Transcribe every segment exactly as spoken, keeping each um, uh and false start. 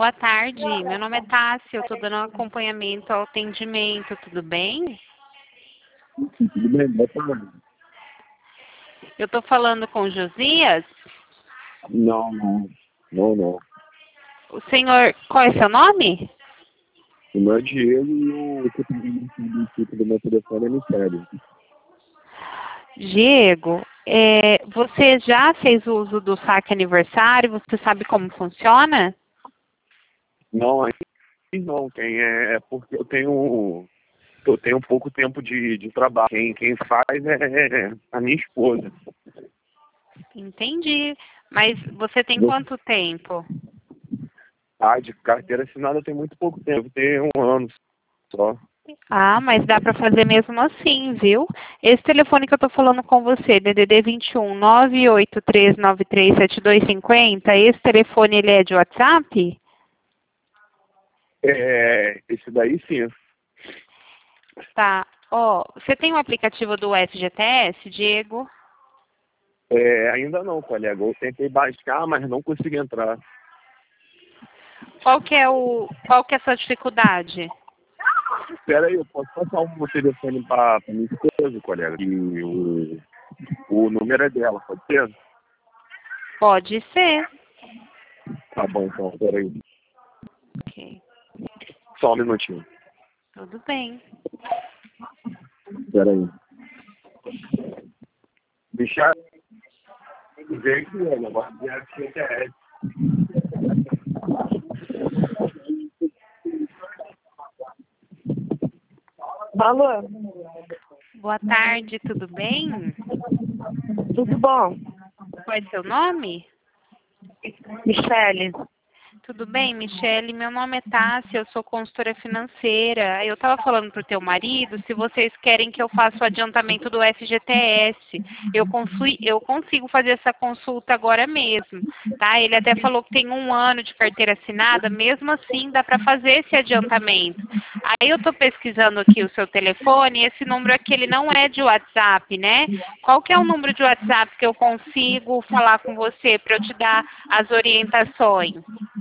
Boa tarde, meu nome é Tássia, eu estou dando acompanhamento ao atendimento, tudo bem? Sim, tudo bem, boa tarde. Eu estou falando com o Josias. Não, não, não, não. O senhor, qual é seu nome? O meu é Diego e o que eu tenho tipo do meu telefone é Michele. Diego, é, você já fez uso do saque aniversário? Você sabe como funciona? Não, aí não, tem, é, é porque eu tenho, eu tenho pouco tempo de, de trabalho. Quem, quem faz é a minha esposa. Entendi. Mas você tem quanto tempo? Ah, de carteira assinada tem muito pouco tempo, tem um ano só. Ah, mas dá para fazer mesmo assim, viu? Esse telefone que eu tô falando com você, D D D vinte e um, nove oito três nove três sete dois cinco zero, esse telefone ele é de WhatsApp? É, esse daí sim. Tá. Ó, você tem o aplicativo do F G T S, Diego? É, ainda não, colega. Eu tentei baixar, mas não consegui entrar. Qual que é o, qual que é a sua dificuldade? Espera aí, eu posso passar o meu telefone para minha esposa, colega? E o, o número é dela, pode ser? Pode ser. Tá bom, então, espera aí. Ok, Só um minutinho. tudo bem. Espera aí. Deixa eu ver aqui, o negócio de F G T S. Alô, Boa tarde, tudo bem? tudo bom? Qual é seu nome? Michele, Tudo bem, Michele? Meu nome é Tássia, eu sou consultora financeira. Eu estava falando para o teu marido se vocês querem que eu faça o adiantamento do F G T S. Eu, consigo, eu consigo fazer essa consulta agora mesmo, tá? Ele até falou que tem um ano de carteira assinada, mesmo assim dá para fazer esse adiantamento. Aí eu estou pesquisando aqui o seu telefone, esse número aqui ele não é de WhatsApp, né? Qual que é o número de WhatsApp que eu consigo falar com você para eu te dar as orientações?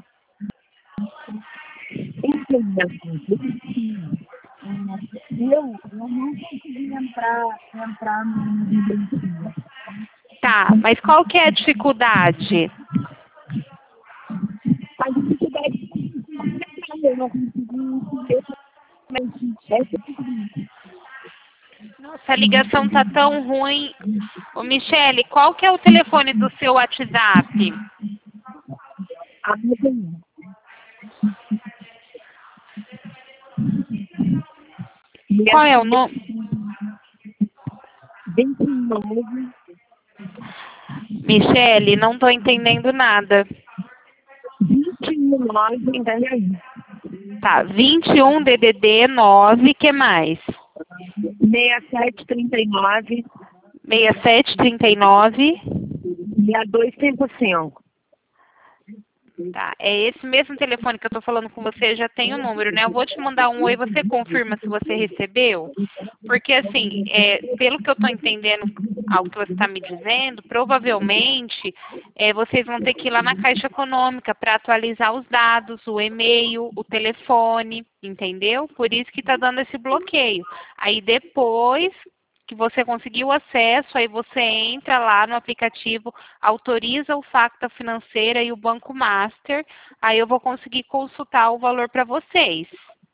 eu, eu não consegui entrar, entrar no... Tá, mas qual que é a dificuldade? A dificuldade eu não consegui entender. Nossa, a ligação tá tão ruim. Ô, Michele, qual que é o telefone do seu WhatsApp? Qual é o nome? vinte e nove, Michele, não tô entendendo nada. vinte e nove, entendeu? Tá, vinte e um D D D nove, que mais? sessenta e sete, trinta e nove, sessenta e sete trinta e nove. sessenta e dois, cinquenta e cinco. Tá, é esse mesmo telefone que eu tô falando com você, já tem o número, né? Eu vou te mandar um oi, você confirma se você recebeu? Porque, assim, é, pelo que eu tô entendendo ao que você está me dizendo, provavelmente é, vocês vão ter que ir lá na Caixa Econômica para atualizar os dados, o e-mail, o telefone, entendeu? Por isso que está dando esse bloqueio. Aí depois que você conseguiu o acesso, aí você entra lá no aplicativo, autoriza o Facta Financeira e o Banco Master, aí eu vou conseguir consultar o valor para vocês.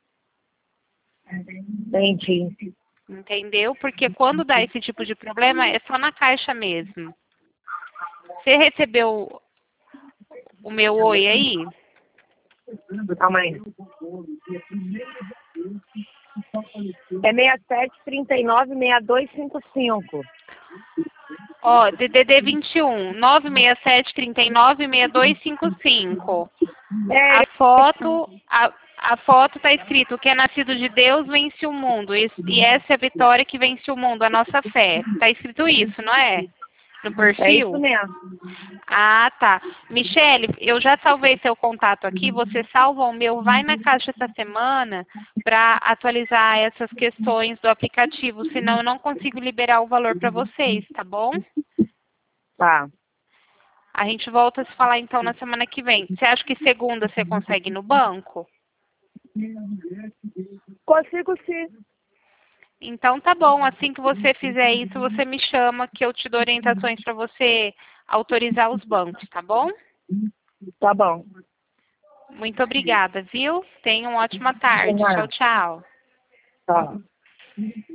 Entendi. Entendeu? Porque quando dá esse tipo de problema, é só na Caixa mesmo. Você recebeu o meu oi aí? Calma aí. É sessenta e sete, trinta e nove, sessenta e dois, cinquenta e cinco. Ó, D D D vinte e um, nove seis sete, trinta e nove, sessenta e dois, cinquenta e cinco. É, A foto, a, a foto tá escrito que é nascido de Deus, vence o mundo. E, e essa é a vitória que vence o mundo, a nossa fé. Tá escrito isso, não é? No é isso perfil? mesmo. Ah, tá. Michele, eu já salvei seu contato aqui, você salva o meu, vai na caixa essa semana para atualizar essas questões do aplicativo, senão eu não consigo liberar o valor para vocês, tá bom? Tá. A gente volta a se falar então na semana que vem. Você acha que segunda você consegue ir no banco? Consigo sim. Então tá bom, assim que você fizer isso, você me chama que eu te dou orientações para você autorizar os bancos, tá bom? Tá bom. Muito obrigada, viu? Tenha uma ótima tarde. Tchau, tchau. Tá.